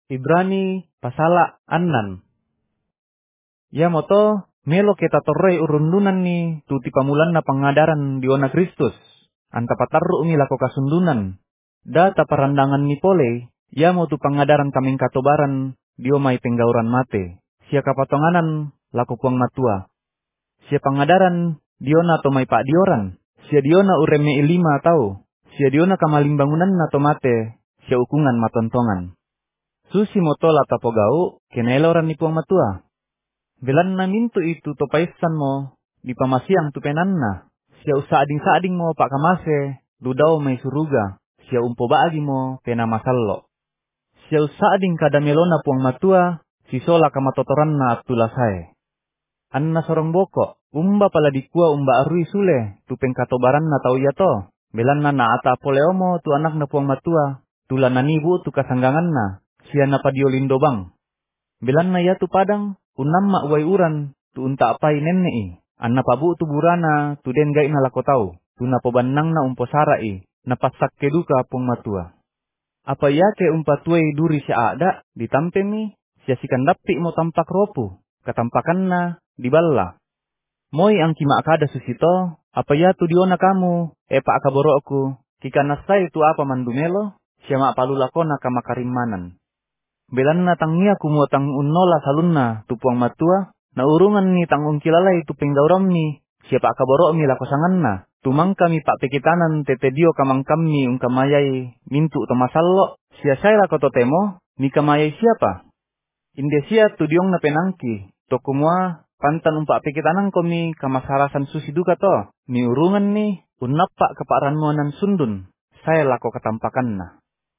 Ibrani pasala annan. Ya moto melo kita torrei urundunan ni tuti pamulan na pangadaran diona Kristus. Anta patarru umi lako kasundunan. Data parandangan ni pole, ya mo tu pangadaran kaming katobaran dio mai penggauran mate. Sia kapatonganan lako puang matua. Sia pangadaran diona to mai pak dioran. Sia diona ureme ilima tau. Sia diona kamaling bangunan na to mate. Sia ukungan matontongan. Susi motola tapogau, keneloran ni puang matua. Belan na mintu itu to paisan mo, di pamasiang tu penanna. Sia usading-sading mo pak kamase, dudau may suruga. Sia umpo baagi mo, pena masallo. Sia usading kada melona puang matua, sisola kamatotoran na atulasay. Anna sorong boko, umba pala dikua umba arui sule, tu pengkatobaran na tau yato. Belan na naata poleomo tu anak na puang matua, tulan na nibu tu kasanggangan na. Sia napadiolindo bang. Belan na ya tu padang, unam ma uway uran, tu unta apay nenne. Anna pabu tu burana, tu den gay na lako tau, tu napobanang na umpo sarai, napasak keduka pung matua. Apa ya ke umpatuay duri siya ada, ditampe mi, siya sikandapi mo tampak ropu, katampakan na, diballa. Moy ang kimaakada susito, apa ya tu diona kamu, pa akaboro aku, kikanasay tu apa mandumelo, siya maapalulako na kamakarimanan. Belan na tangia kumutang unnola salunna tupuang matua, na urungan ni tangung kilalay tu penggauram ni, siapa akaboro mi lakosangan na, tumang kami pak pekitanan tetedio kamang kami ungkamayay mintu tomasallo, siya say lakototemo, ni kamayay siapa? Indesia tu diong na penangki, to kumua, pantan umpak pekitanan komi kamasarasan susi duka to, ni urungan ni, unnapak keparanmuanan sundun, saya lako katampakan na.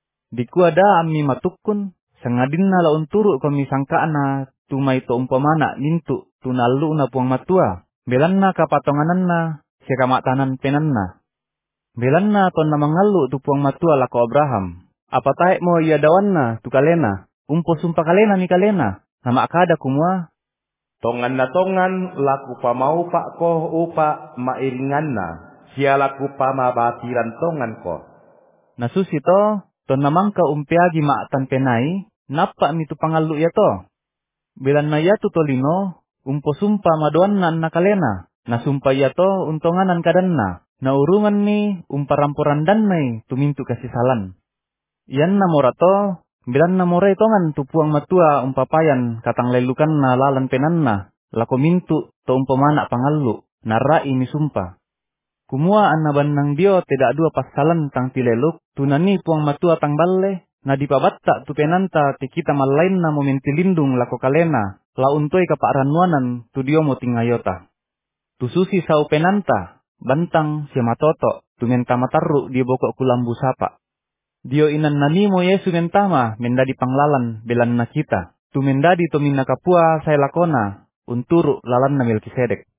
Dikuada ami matukun, sangadin na laun turu kami sangkaan na tumay to umpamana mintu tunalu na puang matua. Belan na kapatonganan na siya kamatanan penan na. Belan na ton na mangalu tu puang matua lako Abraham. Apa taek mo iya dawan na tu kalena. Umpo sumpa kalena ni kalena. Nama akada kumua. Tongan na tongan laku pamau pak ko upa mairingan na. Siya laku pamabatiran tongan ko. Nasusi to, ton namang ka umpiagi maatan penai. Napa mi tu pangalu ya to? Belan na ya tu tolino, umpo sumpa madoan na nakalena. Nasumpa ya to untonganan kadanna. Na urungan ni umparampuran dan nai tumintu kasisalan. Iyan na morato, belan na moray tongan tu puang matua umpapayan katang lelukan na lalan penanna. Lako mintu to umpamana pangalu, narai ni sumpa. Kumua an naban nang dio tidak dua pasalan tang tileluk, tunani puang matua tang balle. Na dipabatta tu penanta ti kita malain na momentilindung lako kalena, la untoy kapaaranwanan tu dio mo tingayota. Tu susi sa penanta, bantang siya matoto, tu menta matarru di bokok kulambu sapa. Dio inan nanimo Yesu mentama, mendadi panglalan belan na kita. Tu mendadi to minakapua say lakona, unturu lalan na Melkisedek.